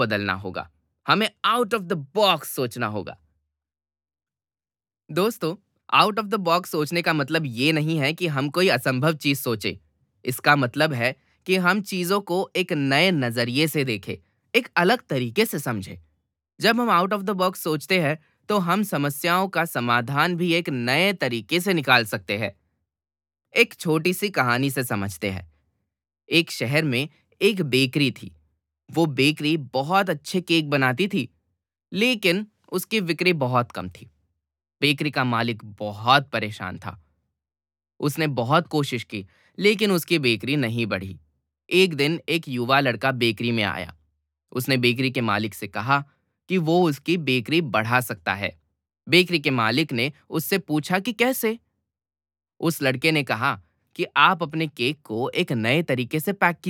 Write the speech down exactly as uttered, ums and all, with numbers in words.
बदलना होगा। हमें आउट ऑफ द बॉक्स सोचना होगा। दोस्तों, आउट ऑफ द बॉक्स सोचने का मतलब ये नहीं है कि हम कोई असंभव चीज सोचें। इसका मतलब है कि हम चीजों को एक नए नजरिए से देखें, एक अलग तरीके से समझें। जब हम आउट ऑफ द बॉक्स सोचते हैं, तो हम समस्याओं का समाधान भी एक नए तरीके से निकाल सकते हैं। एक छोटी सी कहानी से समझते हैं। एक शहर में एक बेकरी थी। वो बेकरी बहुत अच्छे केक बनाती थी, लेकिन उसकी बिक्री बहुत कम थी। बेकरी का मालिक बहुत परेशान था। उसने बहुत कोशिश की, लेकिन उसकी बेकरी नहीं बढ़ी। एक दिन एक युवा लड़का बेकरी में आया। उसने बेकरी के मालिक से कहा कि वो उसकी बेकरी बढ़ा सकता है। बेकरी के मालिक ने उससे पूछा कि कैसे? उस लड़के ने कहा कि आप अपने केक को एक नए तरीके से पैक